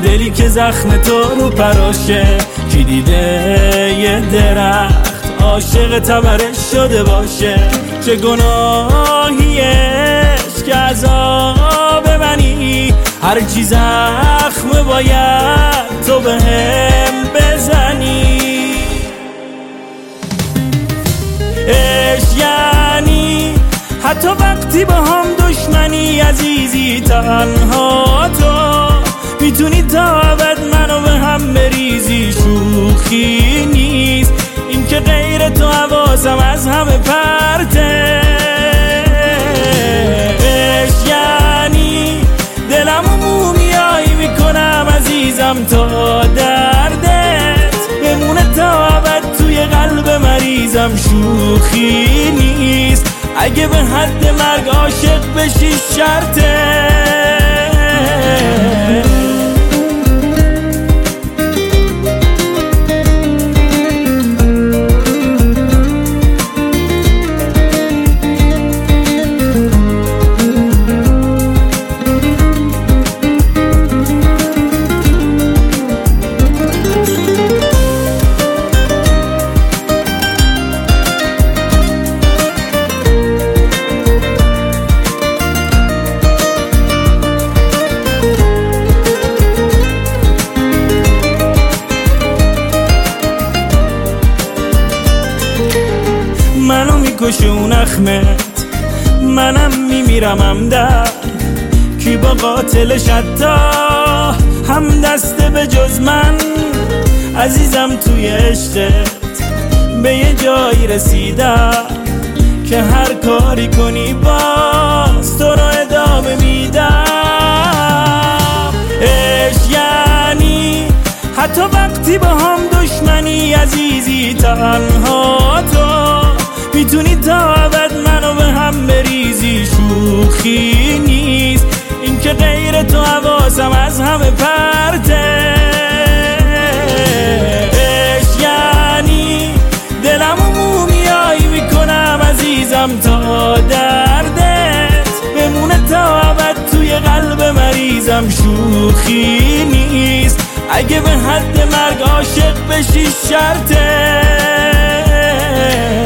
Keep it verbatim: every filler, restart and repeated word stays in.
دلی که زخم تو رو پراشه، کی دیده یه درخت عاشق تبرش شده باشه؟ چه گناهیش که عذاب منی، هر چی زخم باید تو به هم بزنی. عشق یعنی حتی وقتی با هم دشمنی، عزیزی تنها تو میتونی تا ابد منو به هم بریزی. شوخی نیست این که غیر تو حواسم از همه پرته. عشق یعنی دلمو مومیایی میکنم عزیزم تا دردت بمونه تا ابد توی قلب مریضم. شوخی نیست اگه به حد مرگ عاشق بشی شرطه. منو میکشه اون اخمت، منم میمیرم همدم. کی با قاتلش حتی هم دسته به جز من؟ عزیزم توی عشقت به یه جایی رسیدم که هر کاری کنی باز تو رو ادامه میدم. عشق یعنی حتی وقتی با هم دشمنی، عزیزی تنها تو میتونی تا ابد منو به هم بریزی. شوخی نیست این که غیر تو حواسم از همه پرته. عشق یعنی دلمو مومیایی میکنم عزیزم تا دردت بمونه تا ابد توی قلب مریضم. شوخی نیست اگه به حد مرگ عاشق بشی شرطه.